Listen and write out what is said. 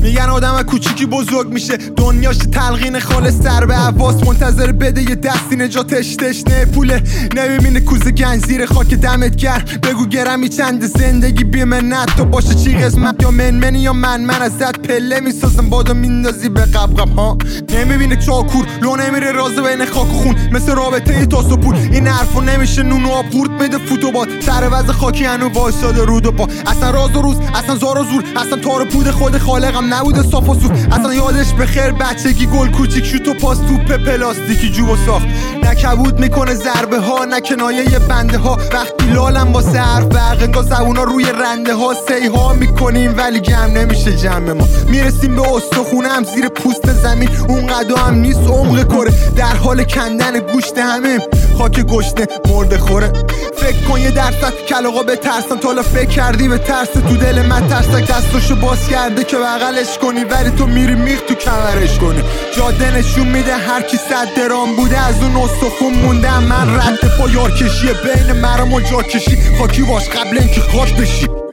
میگن آدم کوچیکی بزرگ میشه، دنیاش تلقین خالص سر به حواس، منتظر بده یه دستی نجاتش، تشنه پوله نمیبینه کوزه گنج زیر خاک دمت گرم. بگو گرمی چند زندگی بی منت تو باشه چی قسمت، یا منی یا من ازت پله میسازم بادو میندازی به قبقب ها. نمیبینه چاکور لو نمیره رازه بین خاک و خون، مثل رابطه تاس و پول این حرفو نمیشه نون و آب قورت بده فوتوبات. سر وضع خاکی هنو وایساده رود و پا، اصلا راز و روز، اصلا زار و زور، اصلا تار و پود خود خالقم نبوده صاف و سور. اصلا یادش بخیر بچگی گل کوچیک شوت و پاس توپ پلاستیکی جوب ساخت. نکبود میکنه ضربه ها، نه کنایه بنده ها. وقتی لالم واسه حرف برقنگا زبونا روی رنده ها، سی ها میکنیم ولی جمع نمیشه جمع ما. میرسیم به استخونم زیر پوست زمین، اون قدا هم نیست عمق کره، در حال کندن گوشت همه خاک گشنه مرده خوره. فکر کن یه درصد کلاغا بترسن، تا حالا فکر کردی به ترس تو دل من ترسک دستاشو باز کرده که بغلش کنی، ولی تو میری میخ تو کمرش کنی. جاده نشون میده هر کی 100 درام بوده از اون استخون مونده. من رد پا یار کشیه بین مرم و جا کشی، خاکی باش قبل اینکه خاک بشی.